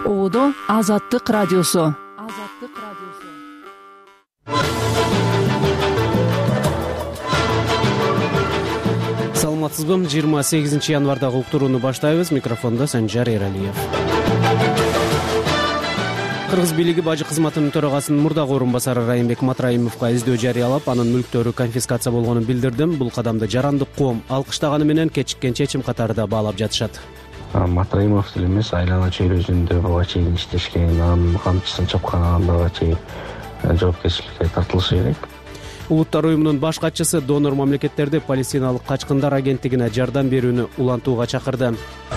Оодо Азаттык радиосу. Саламатсызбы? 28 январдагы уктурууну баштайбыз. Микрофондо Санжар Эралиев. Кыргыз бийлиги бажы кызматынын төрагасынын мурдагы орун басары Райымбек Матраимовго издөө жарыялап, анын мүлктөрү конфискация болгонун билдирдим. Бул кадамды жарандык коом алкыштаганы менен кечиккен чечим катарында баалап жатышат. Матраимов деле эмес, айлана чөйрөсүндө буга чейин иштешкен, анын камчысын чапкан адамдарга чейин жоопкерчиликке тартылышы керек. Улуттар уюмунун баш катчысы донор мамлекеттерди Палестиналык качкындар агенттигине жардам берүүнү улантууга чакырды.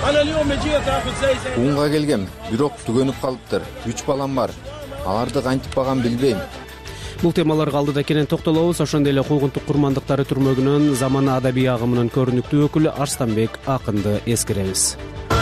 Унга келгем, бирок түгөнүп калыптыр. 3 балам бар. Аларды кантип багам билбейм. Бул темаларга алдыда кенен токтолобуз. Ошондой эле куугунтук курмандыктары түрмөгүнүн замана адабий агымынын көрүнүктүү өкүлү Арстанбек Акынды эскеребиз.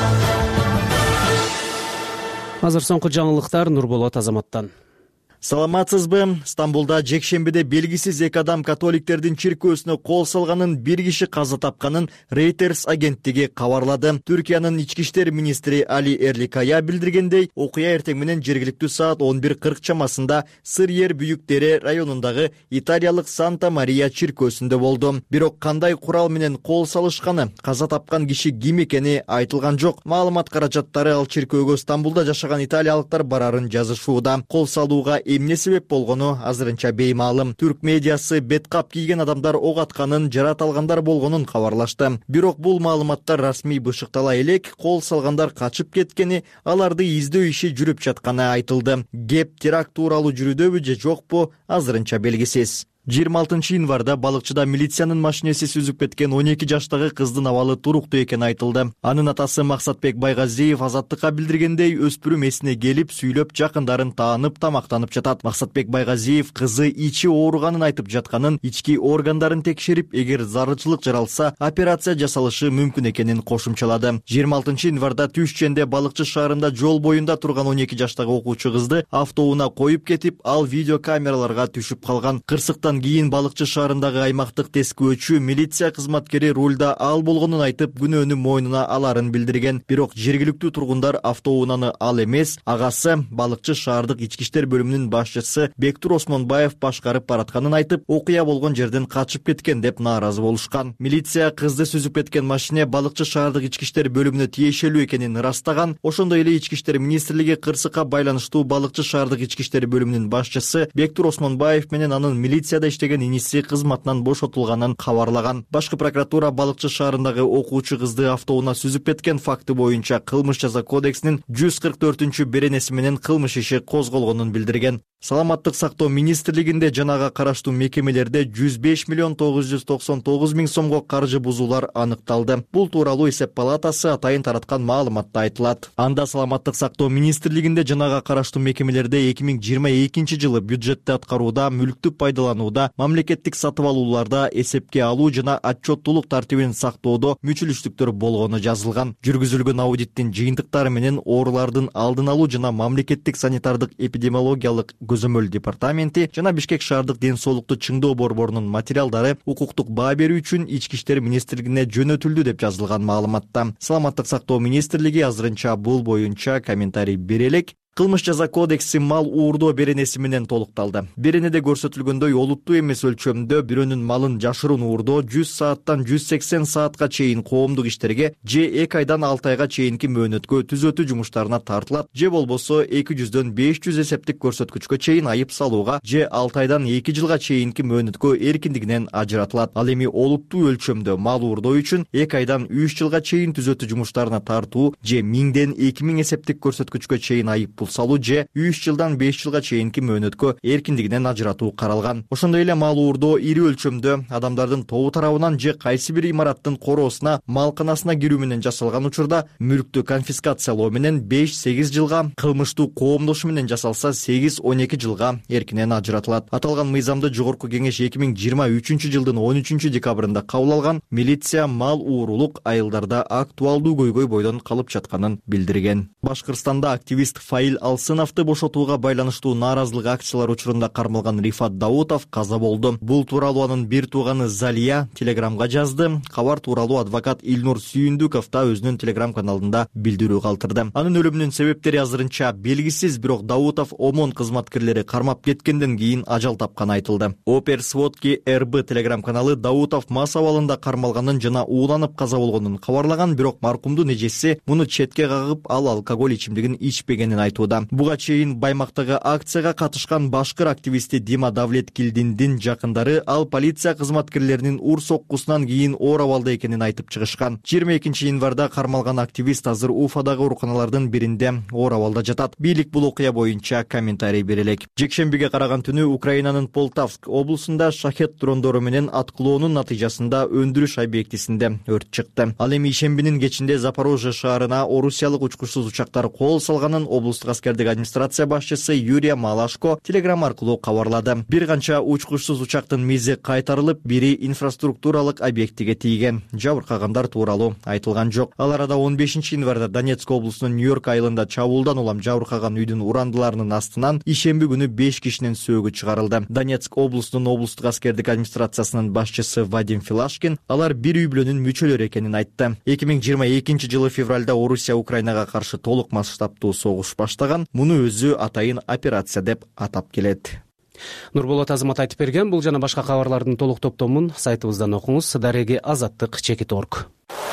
Азыр соңку жаңылыктар Нурболот Азаматтан. Саламатсызбы? Стамбулда жекшембиде белгисиз эки адам католиктердин чиркөөсүнө кол салганын, бир киши каза тапканын Reuters агенттиги кабарлады. Түркиянын ички иштер министри Али Эрликая билдиргендей, окуя эртең менен жергиликтүү саат 11:40 чамасында Сыр-Ер Büyük Dere районундагы италиялык Санта Мария чиркөөсүндө болду. Бирок кандай курал менен кол салышканы, каза тапкан киши ким экени айтылган жок. Маалымат каражаттары ал чиркөөгө Стамбулда жашаган италиялыктар барарын жазышууда. Кол салууга эмне себеп болгону азырынча беймаалым. Түрк медиасы беткап кийген адамдар ок атканын, жарат алгандар болгонун кабарлашты. Бирок бул маалыматтар расмий бышыктала элек, кол салгандар качып кеткени, аларды издөө иши жүрүп жатканы айтылды. Кеп теракт тууралуу жүрүүдөбү же жокпу, азырынча белгисиз. 26 январда балыкчыда милициянын машинеси сүзүп кеткен 12 жаштагы кыздын абалы туруктуу экени айтылды. Анын атасы Максатбек Байгазиев Азаттыкка билдиргендей, өспүрүм эсине келип, сүйлөп, жакындарын таанып, тамактанып жатат. Максатбек Байгазиев кызы ичи ооруганын айтып жатканын, ички органдарын текшерип, эгер зарылчылык жаралса, операция жасалышы мүмкүн экенин кошумчалады. 26 январда Түшченде балыкчы шаарында жол боюнда турган 12 жаштагы окуучу кызды автоунаа коюп кетип, ал видеокамераларга түшүп калган. Кырсыктан кийин балыкчы шаарындагы аймактык тескөөчү милиция кызматкери рулда ал болгонун айтып, күнөөнү мойнуна аларын билдирген. Бирок жергиликтүү тургундар автоунааны ал эмес, агасы балыкчы шаардык ички иштер бөлүмүнүн башчысы Бектур Осмонбаев башкарып баратканын айтып, окуя болгон жерден качып кеткен деп нааразы болушкан. Милиция кызды сүзүп кеткен машине балыкчы шаардык ички иштер бөлүмүнө тиешелүү экенин ырастаган. Ошондой эле ички иштер министрлиги кырсыкка байланыштуу балыкчы шаардык ички иштер бөлүмүнүн башчысы Бектур Осмонбаев менен анын милиция иштеген иниси кызматынан бошотулганын кабарлаган. Башкы прокуратура балыкчы шаарындагы окуучу кызды автоунаа сүзүп кеткен факты боюнча кылмыш жаза кодексинин 144 беренеси менен кылмыш иши козголгонун билдирген. Саламаттык сактоо министрлигинде жанага караштуу мекемелерде 105 миллион 999 миң сомго каржы бузуулар аныкталды. Бул тууралуу эсеп палатасы атайын тараткан маалыматта айтылат. Анда саламаттык сактоо министрлигинде жанага караштуу мекемелерде 2022 жылы бюджетти аткарууда, мүлктү пайдаланууда, мамлекеттик сатып алууларда эсепке алуу жана отчеттуулук тартибин сактоодо мүчүлүштүктөр болгону жазылган. Жүргүзүлгөн аудиттин жыйынтыктары менен оорулардын алдын алуу жана мамлекеттик санитардык эпидемиологиялык көзөмөл департаменти жана Бишкек шаардык ден соолукту чыңдоо борборунун материалдары укуктук баа берүү үчүн ички иштер министрлигине жөнөтүлдү деп жазылган маалыматта. Саламаттык сактоо министрлиги азырынча бул боюнча комментарий бере элек. Кылмыш жаза кодекси мал уурдоо беренеси менен толукталды. Беренеде көрсөтүлгөндөй олуттуу эмес өлчөмдө бирөөнүн малын жашыруун уурдоо 100 сааттан 180 саатка чейин коомдук иштерге же 2 айдан 6 айга чейинки мөөнөткө түзөтүү жумуштарына тартылат, же болбосо 200дөн 500 эсептик көрсөткүчкө чейин айып салууга, же 6 айдан 2 жылга чейинки мөөнөткө эркиндигинен ажыратылат. Ал эми олуттуу өлчөмдө мал уурдоо үчүн 2 айдан 3 жылга чейин түзөтүү жумуштарына тартуу, же 1000ден 2000 эсептик көрсөткүчкө чейин айып салуу, же 3 жылдан 5 жылга чейинки мөөнөткө эркиндигинен ажыратуу каралган. Ошондой эле мал уурдоо ири өлчөмдө адамдардын тобу тарабынан же кайсы бир имараттын короосуна, малканасына кирүү менен жасалган учурда мүлктү конфискациялоо менен 5-8 жылга, кылмыштуу коомдошу менен жасалса 8-12 жылга эркинен ажыратылат. Аталган мыйзамды жогорку кеңеш 2023 жылдын 13 декабрында кабыл алган. Милиция мал уурулук айылдарда актуалдуу көйгөй бойдон калып жатканын билдирген. Башкырстанда активист Фаил Наиль Алсыновду бошотууга байланыштуу нааразылык акциялар учурунда кармалган Рифат Даутов каза болду. Бул тууралуу анын бир тууганы Залия телеграмга жазды. Кабар тууралуу адвокат Илнур Сүйүндүков да өзүнүн телеграм каналында билдирүү калтырды. Анын өлүмүнүн себептери азырынча белгисиз, бирок Даутов ОМОН кызматкерлери кармап кеткенден кийин ажал тапканы айтылды. Опер Сводки РБ телеграм каналы Даутов мас абалында кармалганын жана ууланып каза болгонун кабарлаган, бирок маркумдун эжеси муну четке кагып, ал алкоголь ичимдигин ичпегенин айтууда. Буга чейин Баймактагы акцияга катышкан башкыр активисти Дима Давлеткилдиндин жакындары ал полиция кызматкерлеринин ур соккусунан кийин оор абалда экенин айтып чыгышкан. 22 январда кармалган активист азыр Уфадагы ооруканалардын биринде оор абалда жатат. Бийлик бул окуя боюнча комментарий бере элек. Жекшембиге караган түнү Украинанын Полтавск облусунда шахет дрондору менен аткылоонун натыйжасында өндүрүш объектисинде өрт чыкты. Ал эми ишембинин кечинде Запорожье шаарына орусиялык учкучсуз учактар кол салганын облустук аскердик администрация башчысы Юрия Малашко телеграм аркылуу кабарлады. Бир канча учкучсуз учактын мизи кайтарылып, бири инфраструктуралык объектиге тийген. Жабыркагандар тууралуу айтылган жок. Ал арада 15 январда Донецк облусунун Нью-Йорк айылында чабуулдан улам жабыркаган үйдүн урандыларынын астынан ишемби күнү 5 кишинин сөөгү чыгарылды. Донецк облусунун облустук аскердик администрациясынын башчысы Вадим Филашкин алар бир үй бүлөнүн мүчөлөрү экенин айтты. 2022 жылы февралда Орусия Украинага каршы толук масштабтуу согуш баштаган. Муну өзү атайын операция деп атап келет. Нурболот Азамат айтып берген. Бул жана башка кабарлардын толук топтомун сайтыбыздан окуңуз. Дареги Азаттык.org.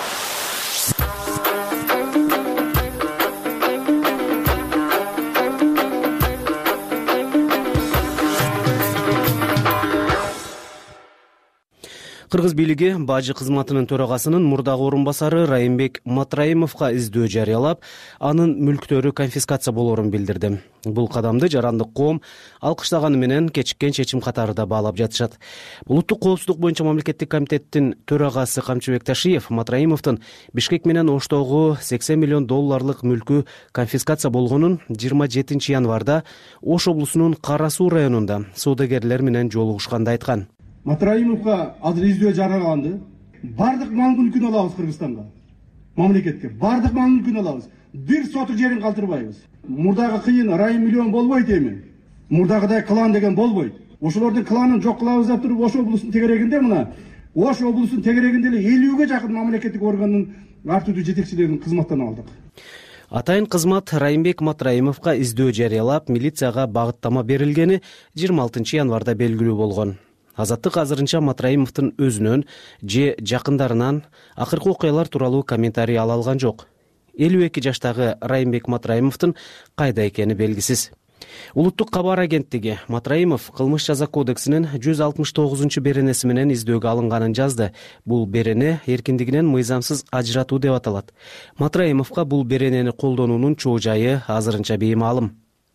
Кыргыз бийлиги бажы кызматынын төрагасынын мурдагы орун басары Райымбек Матраимовго издөө жарыялап, анын мүлктөрү конфискация болоорун билдирди. Бул кадамды жарандык коом алкыштаганы менен кечиккен чечим катары да баалап жатышат. Улуттук коопсуздук боюнча мамлекеттик комитеттин төрагасы Камчыбек Ташиев Матраимовдун Бишкек менен Оштогу $80 миллион мүлкү конфискация болгонун 27 январда Ош облусунун Кара Суу районунда соодагерлер менен жолугушканда айткан. Матраимовго азыр издөө жарыяланды. Бардык мал мүлкүн алабыз Кыргызстанга. Мамлекетке бардык мал мүлкүн алабыз. Бир сотук жерин калтырбайбыз. Мурдагы кыйын райым миллион болбойт эми. Мурдагыдай клан деген болбойт. Ошолордун кланын жок кылабыз деп туруп Ош облусунун тегерегинде мына Ош облусунун тегерегинде эле 50ге жакын мамлекеттик органдын артүдүү жетекчилерин кызматтан алдык. Атайын кызмат Райымбек Матраимовго издөө жарыялап, милицияга багыттама берилгени 26 январда белгилүү болгон. Азаттык азырынча Матраимовдун өзүнөн же жакындарынан акыркы окуялар тууралуу комментарий ала алган жок. 52 жаштагы Райымбек Матраимовдун кайда экени белгисиз. Улуттук кабар агенттиги Матраимов кылмыш жаза кодексинин 169 беренеси менен издөөгө алынганын жазды. Бул берене эркиндигинен мыйзамсыз ажыратуу деп аталат. Матраимовго бул беренени колдонуунун чоо жайы азырынча беймаалым.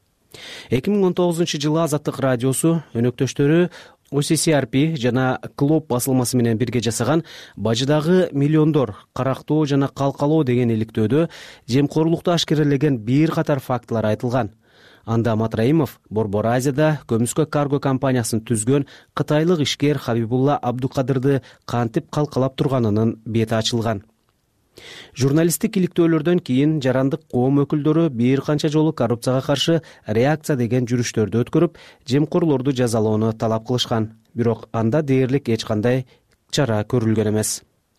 2019 жылы Азаттык радиосу өнөктөштөрү OCCRP жана Клоп басылмасы менен бирге жасаган бажыдагы миллиондор карактоо жана калкалоо деген иликтөөдө жемкорлукту ашкерелеген бир катар фактылар айтылган. Анда Матраимов Борбор Азияда көмүскө карго компаниясын түзгөн кытайлык ишкер Хабибулла Абдукадырды кантип калкалап турганынын бети ачылган. Журналисттик иликтөөлөрдөн кийин жарандык коом өкүлдөрү бир канча жолу коррупцияга каршы реакция деген жүрүштөрдү өткөрүп, жемкорлорду жазалоону талап кылышкан. Бирок анда дээрлик эч кандай чара көрүлгөн эмес.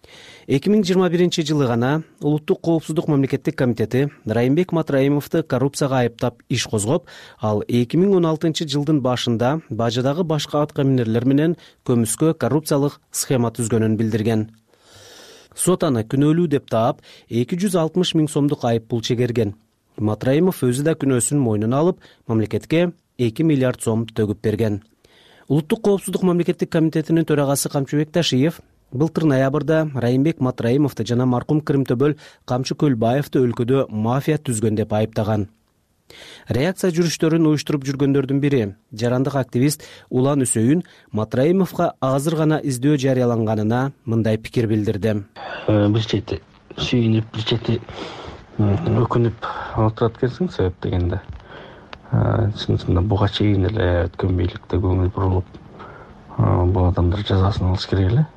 2021 жылы гана Улуттук коопсуздук мамлекеттик комитети Райымбек Матраимовду коррупцияга айыптап иш козгоп, ал 2016 жылдын башында бажыдагы башка аткаминерлер менен көмүскө коррупциялык схема түзгөнүн билдирген. Сот аны күнөөлүү деп таап 260 000 сомдук айып пул чегерген. Матраимов өзү да күнөөсүн мойнуна алып, мамлекетке 2 миллиард сом төгүп берген. Улуттук коопсуздук мамлекеттик комитетинин төрагасы Камчыбек Ташиев былтыр ноябрда Райымбек Матраимовду жана маркум Кырымтөбөл Камчы Көлбаевди өлкөдө мафия түзгөн деп айыптаган. Реакция жүрүштөрүн уюштуруп жүргөндөрдүн бири жарандык активист Улан Үсөйүн Матраимовго азыр гана издөө жарыяланганына мындай пикир билдирди. Бир чети сүйүнүп, бир чети өкүнүп отурат экенсиң себеп дегенде. Чынында буга чейин эле өткөн бийликте көңүл бурулуп, бул адамдар жазасын алыш керек эле.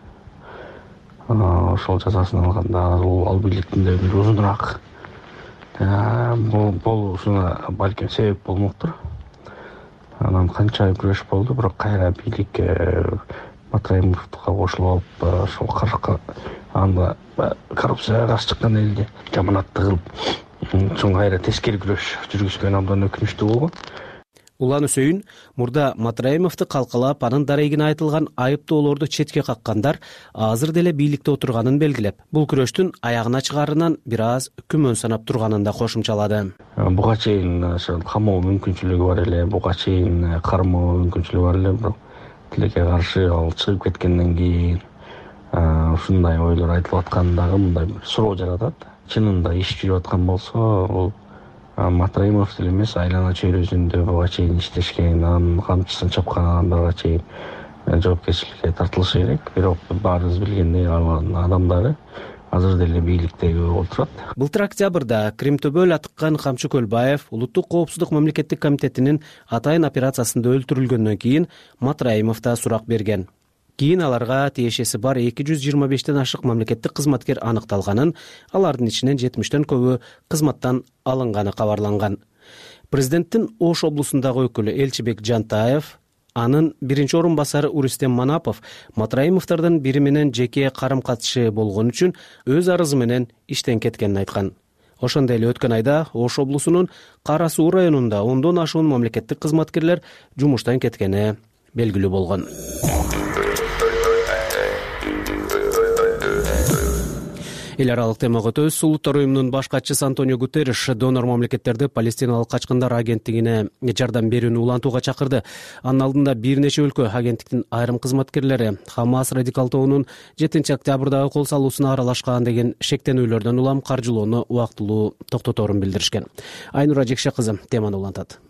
Ошол жазасын алганда ал бийликтин да өмүрү узунураак болушуна балким себеп болмоктур. Анан канча күрөш болду, бирок кайра бийлик Матраимовго кошулуп алып, ошол анда коррупцияга каршы чыккан элди жаманатты кылып, чоң кайра тескери күрөш жүргүзгөн абдан өкүнүчтүү болгон. Улан Үсөйүн мурда Матраимовду калкалап, анын дарегине айтылган айыптоолорду четке каккандар азыр деле бийликте отурганын белгилеп, бул күрөштүн аягына чыгаарынан бир аз күмөн санап турганын да кошумчалады. Буга чейин камоо мүмкүнчүлүгү бар эле, буга чейин кармоо мүмкүнчүлүгү бар эле, бирок тилекке каршы ал чыгып кеткенден кийин ушундай ойлор айтылып аткандагы мындай бир суроо жаратат. Чынында иш жүрүп аткан болсо, бул Матраимов деле эмес, айлана чөйрөсүндө буга чейин иштешкен, анын камчысын чапкан адамдарга чейин жоопкерчиликке тартылышы керек. Бирок баарыбыз билгендей, алардын адамдары азыр деле бийликтеги отурат. Былтыр октябрда Кримтөбөл Атыккан Камчы Көлбаев Улуттук коопсуздук мамлекеттик комитетинин атайын операциясында өлтүрүлгөндөн кийин Матраимов да сурак берген. Кийин аларга тиешеси бар 225тен ашык мамлекеттик кызматкер аныкталганын, алардын ичинен 70тен көбү кызматтан алынганы кабарланган. Президенттин Ош облусундагы өкүлү Элчибек Жантаев, анын биринчи орун басары Урустем Манапов Матраимовдордун бири менен жеке карым-катышы болгон үчүн өз арызы менен иштен кеткенин айткан. Ошондой эле өткөн айда Ош облусунун Кара Суу районунда 10дон ашуун мамлекеттик кызматкерлер жумуштан кеткени белгилүү болгон. Эл аралык темага өтөбүз. Улуттар уюмунун баш катчысы Антонио Гутерриш донор мамлекеттерди Палестиналык качкындар агенттигине жардам берүүнү улантууга чакырды. Анын алдында бир нече өлкө агенттиктин айрым кызматкерлери Хамас радикал тобунун 7 октябрдагы кол салуусуна аралашкан деген шектенүүлөрдөн улам каржылоону убактылуу токтоторун билдиришкен. Айнура Жекше кызы теманы улантат.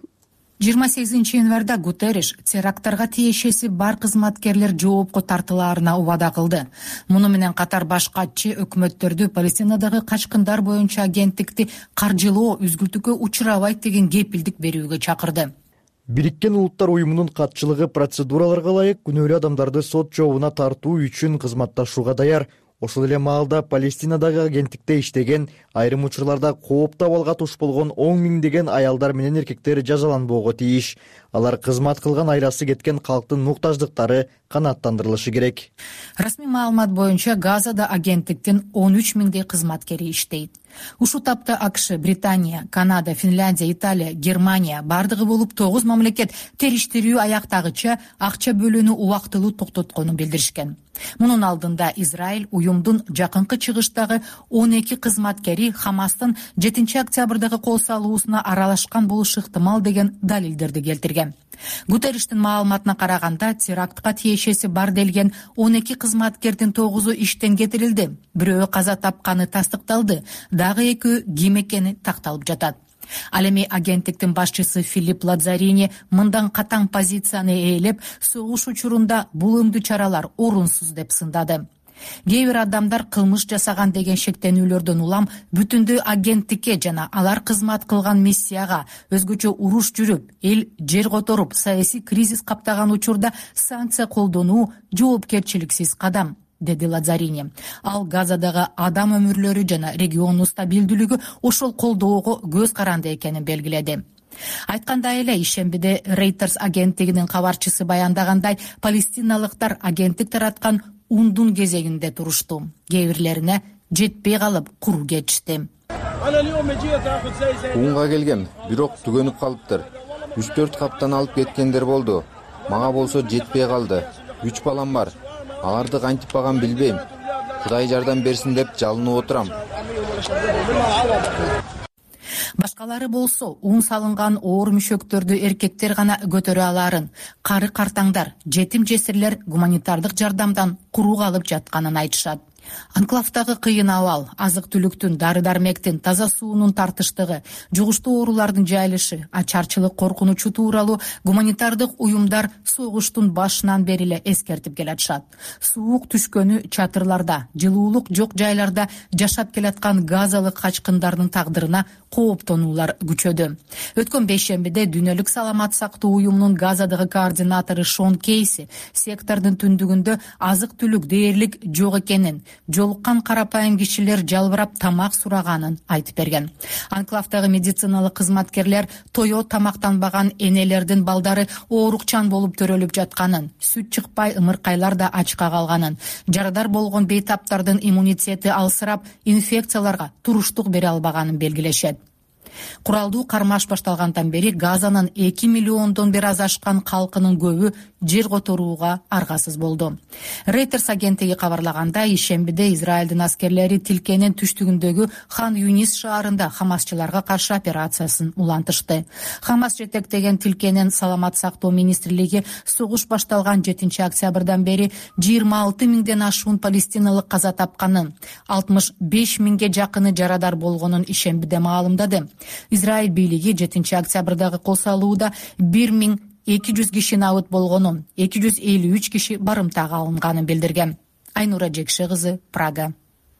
28 январда Гутерриш теракттарга тиешеси бар кызматкерлер жоопко тартылаарына убада кылды. Муну менен катар баш катчы өкмөттөрдү Палестинадагы качкындар боюнча агенттикти каржылоо үзгүлтүккө учурабайт деген кепилдик берүүгө чакырды. Бириккен Улуттар уюмунун катчылыгы процедураларга ылайык күнөөлүү адамдарды сот жообуна тартуу үчүн кызматташууга даяр. Ошол эле маалда Палестинадагы агенттикте иштеген, айрым учурларда кооптуу абалга туш болгон 10 миңдеген аялдар менен эркектер жазаланбоого тийиш. Алар кызмат кылган айласы кеткен калктын муктаждыктары канааттандырылышы керек. Расмий маалымат боюнча Газада агенттиктин 13 миңдей кызматкери иштейт. Ушул тапта АКШ, Британия, Канада, Финляндия, Италия, Германия бардыгы болуп 9 мамлекет териштирүү аяктагыча акча бөлүүнү убактылуу токтотконун билдиришкен. Мунун алдында Израиль уюмдун жакынкы чыгыштагы 12 кызматкери Хамастын 7 октябрдагы кол салуусуна аралашкан болушу ыктымал деген далилдерди келтирген. Гутерриштин маалыматына караганда, терактка тиешеси бар делген 12 кызматкердин 9-у иштен кетирилди. Бирөө каза тапканы тастыкталды, дагы 2 ким экени такталып жатат. Ал эми агенттиктин башчысы Филипп Лазарини мындан катаң позицияны ээлеп, согуш учурунда булуңдуу чаралар орунсуз деп сындады. Кээ бир адамдар кылмыш жасаган деген шектенүүлөрдөн улам бүтүндүү агенттикке жана алар кызмат кылган миссияга өзгөчө уруш жүрүп, эл жер которуп, саясий кризис каптаган учурда санкция колдонуу жоопкерчиликсиз кадам, деди Лазарини. Ал Газадагы адам өмүрлөрү жана региондун стабилдүүлүгү ошол колдоого көз каранды экенин белгиледи. Айткандай эле, ишембиде Reuters агенттигинин кабарчысы баяндагандай, палестиналыктар агенттик тараткан ундун кезегинде турушту. Кээ бирлерине жетпей калып куру кетишти. Унга келгем, бирок түгөнүп калыптыр. 3-4 каптан алып кеткендер болду. Мага болсо жетпей калды. 3 балам бар. Аларды кантип багам билбейм. Кудай жардам берсин деп жалынып отурам. Башкалары болсо ун салынган оор мүшөктөрдү эркектер гана көтөрө аларын, кары картаңдар, жетим жесирлер гуманитардык жардамдан куру калып жатканын айтышат. Анклавдагы кыйын абал, азык-түлүктүн, дары-дармектин, таза суунун тартыштыгы, жугуштуу оорулардын жайылышы, ачарчылык коркунучу тууралуу гуманитардык уюмдар согуштун башынан бери эле эскертип келатышат. Суук түшкөнү чатырларда, жылуулук жок жайларда жашап келаткан газалык качкындардын тагдырына кооптонуулар күчөдү. Өткөн бейшембиде Дүйнөлүк саламат сактоо уюмунун Газадагы координатору Шон Кейси сектордун түндүгүндө азык-түлүк дээрлик жок экенин, жолуккан карапайым кишилер жалбырап тамак сураганын айтып берген. Анклавдагы медициналык кызматкерлер тое тамактанбаган энелердин балдары оорукчан болуп төрөлүп жатканын, сүт чыкпай ымыркайлар да ачка калганын, жарадар болгон бейтаптардын иммунитети алсырап, инфекцияларга туруштук бере албаганын белгилешет. Куралдуу кармаш башталгандан бери Газанын 2 миллиондон бир аз ашкан калкынын көбү жер которууга аргасыз болду. Reuters агенттиги кабарлагандай, ишембиде Израилдин аскерлери тилкенин түштүгүндөгү Хан Юнис шаарында хамасчыларга каршы операциясын улантышты. Хамас жетектеген тилкенин саламат сактоо министрлиги согуш башталган 7 октябрдан бери 26 миңден ашуун палестиналык каза тапканын, 65 миңге жакыны жарадар болгонун ишембиде маалымдады. Израиль бийлиги 7 октябрдагы кол салууда 1200 киши набыт болгонун, 253 киши барымтага алынганын билдирген. Айнура Жекше кызы, Прага.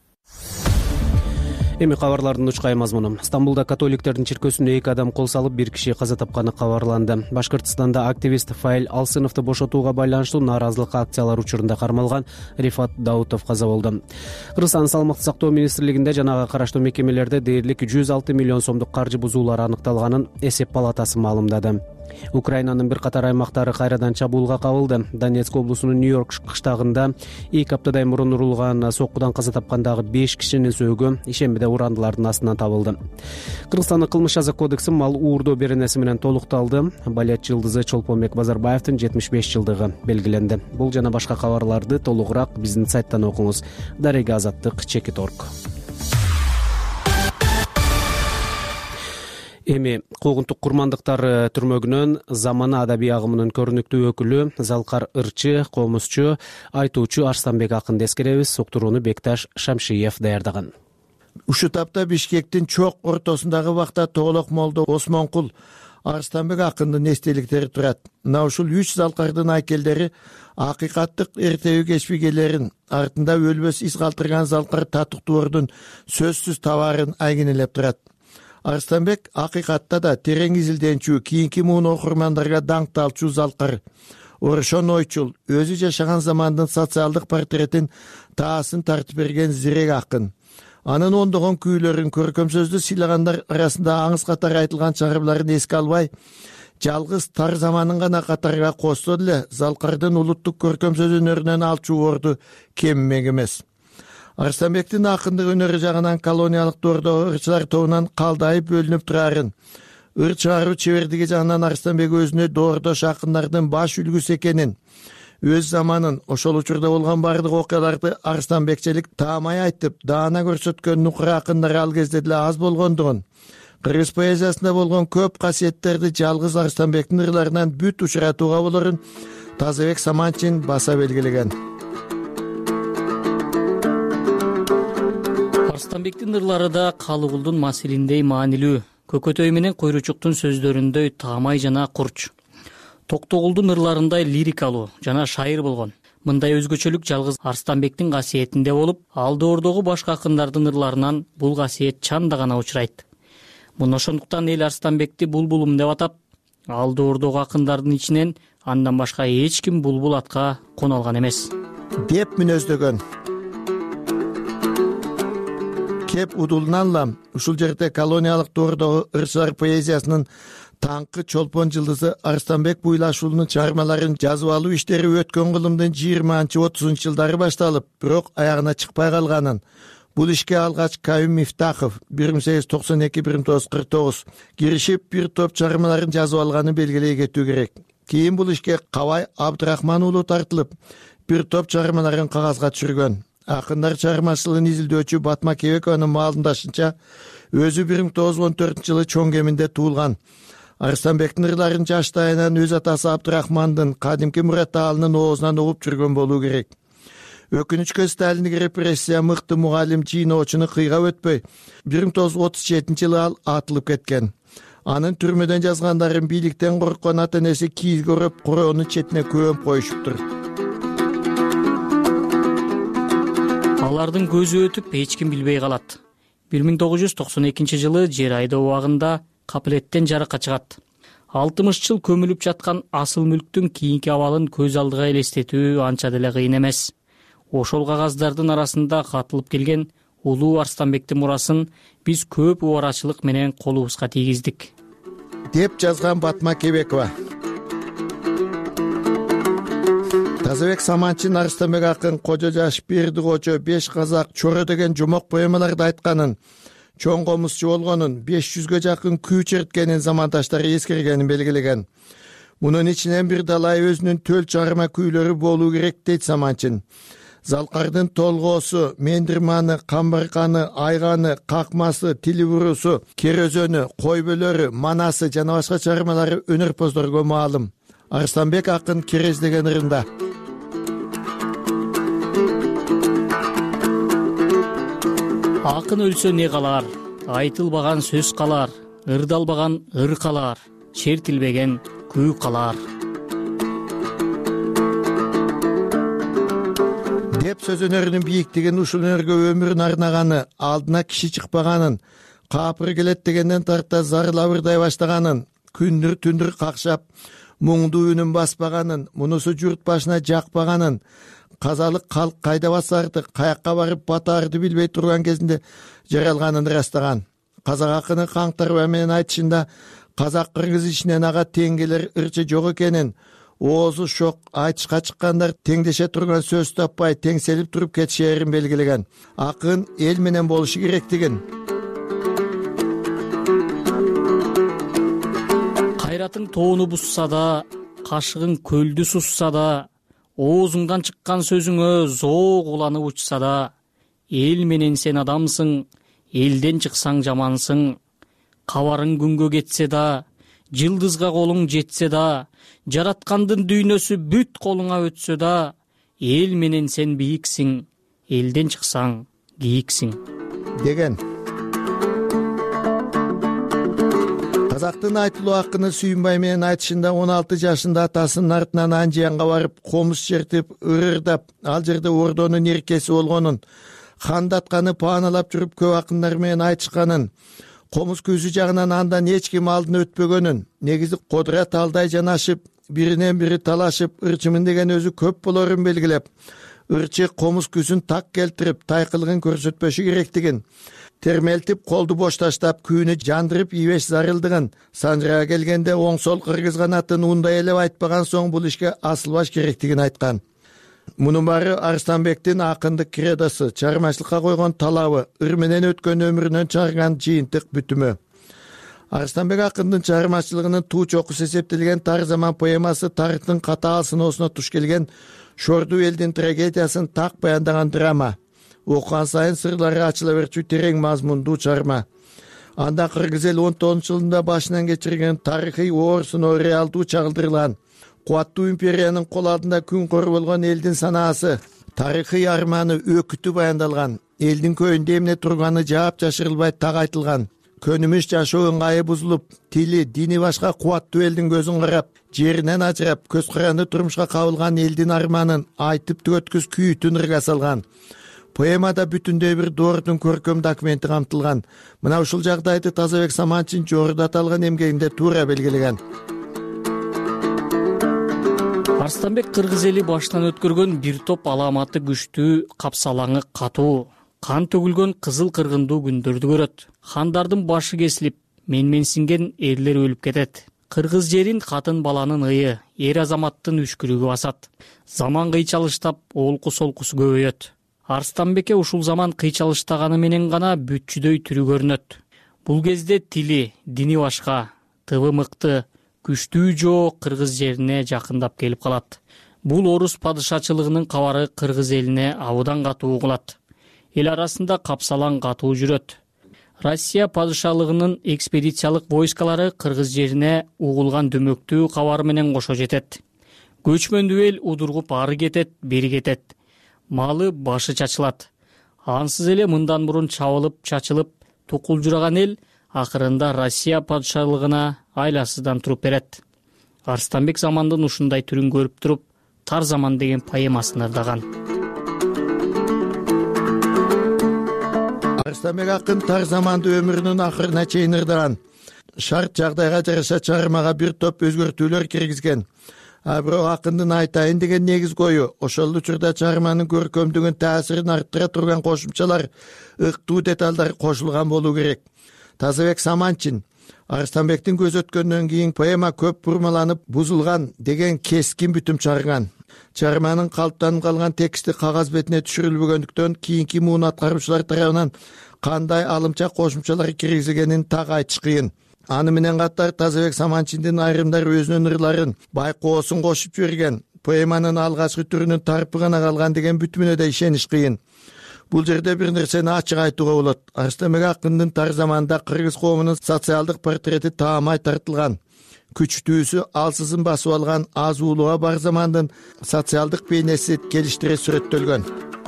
Эми кабарлардын учкай мазмуну. Стамбулда католиктердин чиркөөсүнө 2 адам кол салып, 1 киши каза тапканы кабарланды. Башкыртстанда активист Фаил Алсыновду бошотууга байланыштуу нааразылык акциялар учурунда кармалган Рифат Даутов каза болду. Кыргызстан саламаттык сактоо министрлигинде жанага караштуу мекемелерде дээрлик 106 миллион сомдук каржы бузуулар аныкталганын эсеп палатасы маалымдады. Украинанын бир катар аймактары кайрадан чабуулга кабылды. Донецк облусунун Нью-Йорк кыштагында 2 аптадай мурун урулган соккудан каза тапкандагы 5 кишинин сөөгү ишембиде урандылардын астынан табылды. Кыргызстандын кылмыш жаза кодекси мал уурдоо беренеси менен толукталды. Балет жылдызы Чолпонбек Базарбаевдин 75 жылдыгы белгиленди. Бул жана башка кабарларды толугураак биздин сайттан окуңуз. Дарега Азаттык, Чекит.орг. Эми куугунтук курмандыктар түрмөгүнөн замана адабий агымынын көрүнүктүү өкүлү, залкар ырчы, комузчу, айтуучу Арстанбек акынды эскеребиз. Уктурууну Бекташ Шамшиев даярдаган. Ушул тапта Бишкектин чок ортосундагы бакта Тоголок молдо Осмонкул Арстанбек акындын эстеликтери турат. Мына ушул 3 залкардын айкелдери акыйкаттык эртеби кечпигелерин, артында өлбөс из калтырган залкар Татыктуордун сөзсүз табарын айгинелеп турат. Арстанбек акыйкатта да терең изилденчү, кийинки муун окурмандарга даңкталчу залкар. Орошон ойчул, өзү жашаган замандын социалдык портретин таасын тартып берген зирек акын. Анын ондогон күүлөрүн, көркөм сөздү сыйлагандар арасында аңыз катары айтылган чыгармаларын эске албай, жалгыз тар заманын гана катарга косто деле залкардын улуттук көркөм сөз өнөрүнөн алчу орду кеммек эмес. Арстанбектин акындык өнөрү жагынан колониялык доордогу ырчылар тобунан калдайып бөлүнүп турарын, ыр чыгаруу чебердиги жагынан Арстанбек өзүнө доордош акындардын баш үлгүсү экенин, өз заманын, ошол учурда болгон бардык окуяларды Арстанбекчелик таамай айтып, даана көрсөткөн нукура акындар ал кезде деле аз болгондугун, кыргыз поэзиясында болгон көп касиеттерди жалгыз Арстанбектин ырларынан бүт учуратууга болорун Тазабек Саманчин баса белгилеген. Арстанбектин ырлары да Калыгулдун Масилиндей маанилүү, Көкөтөй менен Койручуктун сөздөрүндөй таамай жана курч. Токтогулдун ырларындай лирикалуу жана шайыр болгон. Мындай өзгөчөлүк жалгыз Арстанбектин касиетинде болуп, ал доордогу башка акындардын ырларынан бул касиет чанда гана учурайт. Муну ошондуктан эл Арстанбекти булбулум деп атап, ал доордогу акындардын ичинен андан башка эч ким булбул атка кона алган эмес деп мүнөздөгөн. Кеп удулнанлам, ушул жерде колониялык доордогу ырчылар поэзиясынын таңкы Чолпон жылдызы Арстанбек Буйлашуулунун чыгармаларын жазып алуу иштери өткөн кылымдын 20-30 жылдары башталып, бирок аягына чыкпай калганын, бул ишке алгач Каюм Мифтахов 1892-1949 киришип бир топ чыгармаларын жазып алганын белгилей кетүү керек. Кийин бул ишке Кабай Абдрахман уулу тартылып, бир топ чыгармаларын кагазга түшүргөн. Акындар чыгармачылыгын изилдөөчү Батма Кебекованын маалымдашынча, өзү 1914-жылы чоң кеминде туулган. Арстанбектин ырларын жаштайынан өз атасы Абдрахмандын кадимки Муратаалынын оозунан угуп жүргөн болуу керек. Өкүнүчкө Сталиндик репрессия мыкты мугалим Жийноочуну кыйга өтпөй, 1937-жылы ал атылып кеткен. Анын түрмөдөн жазгандарын бийликтен корккон ата-энеси кийиз көрүп, короонун четине көмүп коюшуптур. Алардын көзү өтүп эч ким билбей калат. 1992-жылы жер айдоо убагында капилеттен жарыкка чыгат. 60 жыл көмүлүп жаткан асыл мүлктүн кийинки абалын көз алдыга элестетүү анча деле кыйын эмес. ошол кагаздардын арасында катылып келген улуу Арстанбектин мурасын биз көп убарачылык менен колубузга тийгиздик, деп жазган Батма Кебекова. Тазабек Саманчин Арстанбек акын Кожо жаш, Берди Кожо, Беш казак, Чоро деген жомок поэмаларда айтканын, чоң комузчу болгонун, 500гө жакын күү черткенин замандаштары эскергенин белгилеген. Мунун ичинен бир далай өзүнүн төл чарма күйлөрү болуу керек дейт Саманчин. Залкардын толгоосу, Мендирманы, Камбарканы, Айганы, Какмасы, Тилибурусу, Керөзөнү, Койбөлөрү, Манасы жана башка чармалары өнөрпоздорго маалым. Арстанбек акын Керез деген ырында. Акын өлсө не калар, айтылбаган сөз калар, ырдалбаган ыр калар, чертилбеген күү калар. Деп сөз өнөрүнүн бийиктигин ушул өнөргө өмүрүн арнаганы, алдына киши чыкпаганын, капыр келет дегенден тарта зарыл абырдай баштаганын, күндүр түндүр какшап, муңдуу үнүн баспаганын, мунусу журт башына жакпаганын, казалык калк кайда басарды, каякка барып батаарды билбей турган кезинде жаралганын ырастаган. Казак акыны Каңтарбай менен айтышында казак кыргыз ичинен ага тең келер ырчы жок экенин, оозу шок, айтышка чыккандар теңдеше турган сөз таппай теңселип туруп кетишерин белгилеген. Акын эл менен болушу керектигин, кайратың тоону бусса да, кашыгың көлдү сусса да, оозуңдан чыккан сөзүңө зоо уланып учса да, эл менен сен адамсың, элден чыксаң жамансың. Кабарың күнгө кетсе да, жылдызга колуң жетсе да, жараткандын дүйнөсү бүт колуңа өтсө да, эл менен сен бийиксиң, элден чыксаң кийиксиң деген. Казактын айтылуу акыны Сүйүнбай менен айтышында 16 жашында атасынын артынан Анжиянга барып, комуз чертип, ырырдап, ал жерде ордонун эркеси болгонун, хандатканы пааналап жүрүп көп акындар менен айтышканын, комуз көзү жагынан андан эч ким алдын өтпөгөнүн, негизи Кодурат алдай жанашып, биринен бири талашып, ырчымын деген өзү көп болорун белгилеп, ырчы комуз күзүн так келтирип, тайкылыгын көрсөтпөшү керектигин, термелтип, колду бош таштап, күүнү жандырып ийбеш зарылдыгын, санжырага келгенде оң-сол кыргыз канатын ундай элеп айтпаган соң бул ишке асылбаш керектигин айткан. Мунун баары Арстанбектин акындык кредосу, чармачылыкка койгон талабы, ыр менен өткөн өмүрүнөн чыгарган жыйынтык бүтүмү. Арстанбек акындын чыгармачылыгынын туу чокусу эсептелген Тар заман поэмасы тарыхтын катаал сыноосуна туш келген шордуу элдин трагедиясын так баяндаган драма. Окуган сайын сырлары ачыла берчү терең мазмундуу чарма. Анда кыргыз эл 19-жылында башынан кечирген тарыхый оор сыноо реалдуу чагылдырылган. Кубаттуу империянын кол алдында күн кор болгон элдин санаасы, тарыхый арманы, өкүтү баяндалган. Элдин көйүндө эмне турганы жаап жашырылбай так айтылган. Көнүмүш жашоо ыңгайы бузулуп, тили, дини башка кубаттуу элдин көзүн карап, жеринен ажырап, көз каранды турмушка кабылган элдин арманын айтып түгөткүс күйүтүн ырга салган. Поэмада бүтүндөй бир доордун көркөм документи камтылган. Мына ушул жагдайды Тазабек Саманчин жогоруда аталган эмгегинде туура белгилеген. Арстанбек кыргыз эли башынан өткөргөн бир топ аламаты күчтүү, капсалаңы катуу, кан төгүлгөн кызыл кыргындуу күндөрдү көрөт. Хандардын башы кесилип, менменсинген эрлер өлүп кетет. Кыргыз жерин катын баланын ыйы, эр азаматтын үшкүрүгү басат. Заман кыйчалыштап, олку солкусу көбөйөт. Арстанбекке ушул заман кыйчалыштаганы менен гана бүтчүдөй түрү көрүнөт. Бул кезде тили, дини башка, тыбы мыкты, күчтүү жоо кыргыз жерине жакындап келип калат. Бул орус падышачылыгынын кабары кыргыз элине абыдан катуу угулат. Эл арасында капсалаң катуу жүрөт. Россия падышалыгынын экспедициялык войскалары кыргыз жерине угулган дөмөктүү кабар менен кошо жетет. Көчмөндүү эл удургуп ары кетет, бери кетет. Малы башы чачылат. Ансыз эле мындан мурун чабылып, чачылып, тукулжураган эл акырында Россия падышалыгына айласыздан туруп берет. Арстанбек замандын ушундай түрүн көрүп туруп, Тар заман деген поэмасын ырдаган. Арстанбек акын Тар заманды өмүрүнүн акырына чейин ырдаган. Шарт жагдайга жараша чыгармага бир топ өзгөртүүлөр киргизген. бирок акындын айтайын деген негиз кою ошол учурда чыгарманын көркөмдүгүн таасирин арттыра турган кошумчалар, ыктуу деталдар кошулган болуу керек. Тазабек Саманчин Арыстанбектин көз өткөндөн кийин поэма көп бурмаланып бузулган деген кескин бүтүм чыгарган. Чыгарманын калыптанып калган тексти кагаз бетине түшүрүлбөгөндүктөн кийинки муун аткаруучулар тарабынан кандай алымча кошумчалар киргизилгенин так айтыш кыйын. Аны менен катар Тазабек Саманчиндин айрымдары өзүнүн ырларын байкоосун кошуп жиберген, поэманын алгачкы түрүнүн тарпы гана калган деген бүтүмүнө да ишениш кыйын. Бул жерде бир нерсени ачык айтууга болот. Арыстанбек акындын тар заманда кыргыз коомунун социалдык портрети таамай тартылган. Күчтүүсү алсызын басып алган аз уулуга бар замандын социалдык бейнеси келиштире сүрөттөлгөн.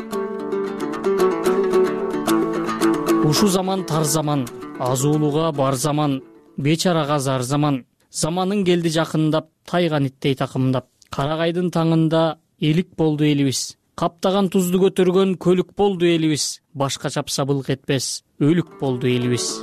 Ушу заман тар заман, аз уулуга бар заман, бечарага зар заман. Заманын келди жакындап, тайган иттей такымдап. Карагайдын таңында элик болду элибиз. Каптаган тузду көтөргөн көлүк болду элибиз. Башка чапса былк этпес, өлүк болду элибиз.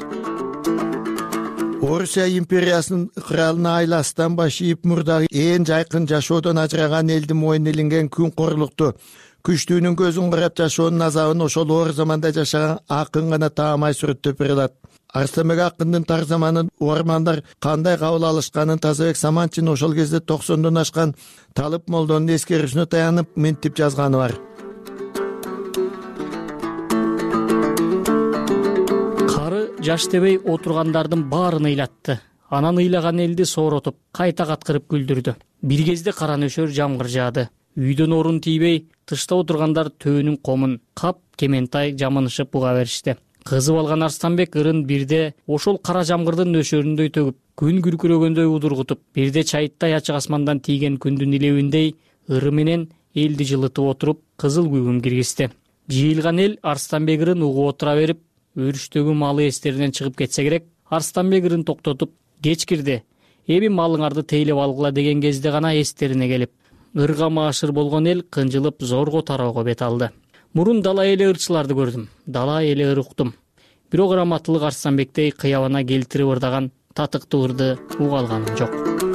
Орусия империясынын ыкыралына айластан баш ийип мурдагы ээн жайкын жашоодон ажыраган элдин мойнуна илинген күн корлукту, күчтүүнүн көзүн карап жашоонун азабын ошол оор заманда жашаган акын гана таамай сүрөттөп бере алат. Арыстанбек акындын тар заманын угармандар кандай кабыл алышканын Тазабек Саманчин ошол кезде 90дон ашкан Талып молдонун эскерүүсүнө таянып мынтип жазганы бар. Кары жаш дебей отургандардын баарын ыйлатты. Анан ыйлаган элди сооротуп, кайта каткырып күлдүрдү. Бир кезде кара нөшөр жамгыр жаады. Үйдөн орун тийбей, тышта отургандар төөнүн комун кап кементай жамынышып буга беришти. Кызып алган Арыстанбек ырын бирде ошол кара жамгырдын нөшөрүндөй төгүп, күн күркүрөгөндөй удургутуп, бирде чайыттай ачык асмандан тийген күндүн илебиндей ыры менен элди жылытып отуруп, кызыл күгүм киргизди. Жыйылган эл Арыстанбек ырын угуп отура берип, өрүштөгү малы эстеринен чыгып кетсе керек. Арыстанбек ырын токтотуп, кеч кирди, эми малыңарды тейлеп алгыла деген кезде гана эстерине келип, ырга маашыр болгон эл кынжылып зорго тароого бет алды. Мурун дала эли ырчыларды көрдүм, дала эли ыр уктум. Бирок раматтылык Арыстанбектей кыябына келтирип ырдаган татыктуу ырды уга алганым жок.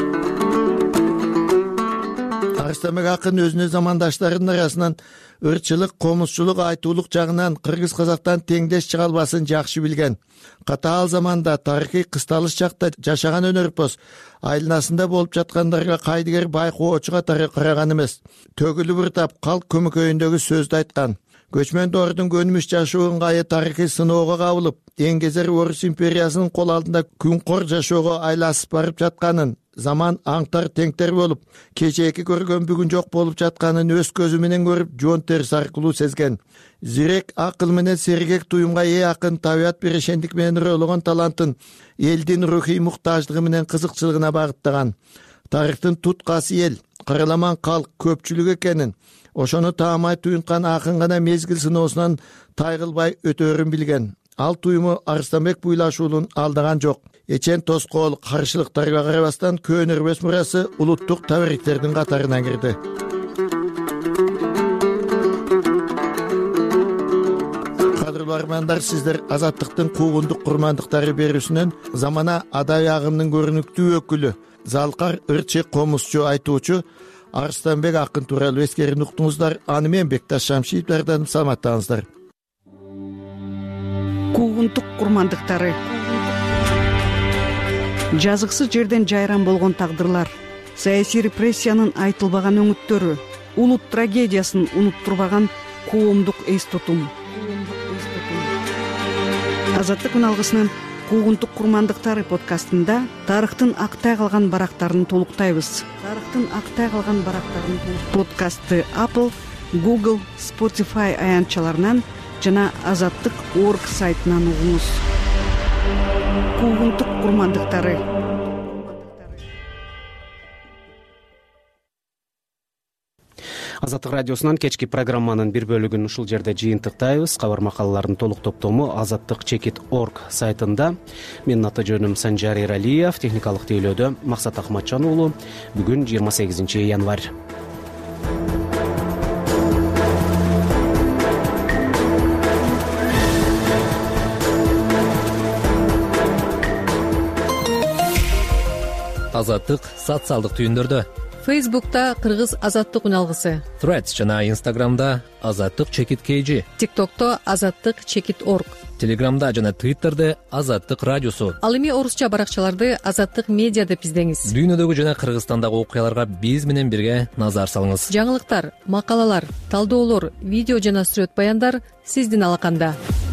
Арыстанбек акын өзүнүн замандаштарынын арасынан ырчылык, комузчулук, айтуулук жагынан кыргыз казактан теңдеш чыга албасын жакшы билген. Катаал заманда тарыхый кысталыш чакта жашаган өнөрпоз айланасында болуп жаткандарга кайдыгер байкоочу катары караган эмес. Төгүлүп ыртап калк көмөкөйүндөгү сөздү айткан. Көчмөн доордун көнүмүш жашоо ыңгайы тарыхый сыноого кабылып, эңгезер Орус империясынын кол алдында күнкор жашоого айласып барып жатканын, заман аңтар теңтер болуп, кечээки көргөн бүгүн жок болуп жатканын өз көзү менен көрүп, жон терс аркылуу сезген. Зирек акыл менен сергек туюмга ээ акын табият берешендик менен ыроологон талантын элдин рухий муктаждыгы менен кызыкчылыгына багыттаган. Тарыхтын туткасы эл, караламан калк көпчүлүк экенин, ошону таамай туюнткан акын гана мезгил сыноосунан тайгылбай өтөөрүн билген. Ал туюму Арыстанбек буйлашуулун алдаган жок. Эчен тоскоол каршылыктарга карабастан көөнөрбөс мурасы улуттук табариктердин катарына кирди. Кадырлуу армандар, сиздер Азаттыктын куугундук курмандыктары берүүсүнөн замана адабий агымдын көрүнүктүү өкүлү, залкар ырчы комузчу айтуучу Арыстанбек акын тууралуу эскерин уктуңуздар. Аны мен Бекташ Шамшиев даярдадым. Саламаттаңыздар. Куугунтук курмандыктары. Жазыксыз жерден жайран болгон тагдырлар, саясий репрессиянын айтылбаган өңүттөрү, улут трагедиясын унуттурбаган коомдук эс тутум. Азаттык үналгысынын Куугунтук курмандыктары подкастында тарыхтын актай калган барактарын толуктайбыз. Подкастты Apple, Google, Spotify аянтчаларынан жана Азаттык.org сайтынан угуңуз. Куугунтук курмандыктары. Азаттык радиосунан кечки программанын бир бөлүгүн ушул жерде жыйынтыктайбыз. Кабар макалалардын толук топтому Азаттык.org сайтында. Менин аты жөнүм Санжар Эралиев, техникалык тейлөөдө Максат Ахматжан уулу. Бүгүн 28 январь. Азаттык социалдык түйүндөрдө Фейсбукта Кыргыз азаттык үн алгысы, Threads жана Instagramда азаттык чекит KG, TikTokто азаттык чекит org, Telegramда жана Twitterде азаттык радиосу. Ал эми орусча баракчаларды азаттык медиа деп издеңиз. Дүйнөдөгү жана Кыргызстандагы окуяларга биз менен бирге назар салыңыз. Жаңылыктар, макалалар, талдоолор, видео жана сүрөт баяндар сиздин алаканда.